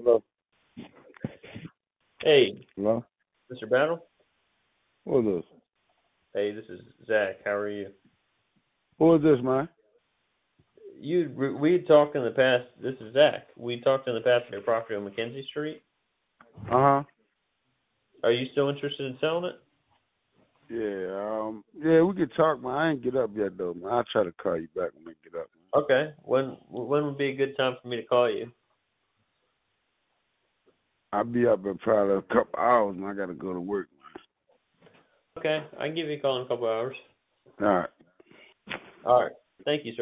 Hello. Hey, Hello. Mr. Battle. Who is this? Hey, this is Zach. How are you? Who is this, man? We had talked in the past. This is Zach. We talked in the past about your property on Mackenzie Street. Uh huh. Are you still interested in selling it? Yeah, we could talk, man. I ain't get up yet though, man. I'll try to call you back when I get up, man. Okay. When would be a good time for me to call you? I'll be up in probably a couple hours, man. I gotta go to work, Okay, I can give you a call in a couple hours. man. All right. All right. Thank you, sir.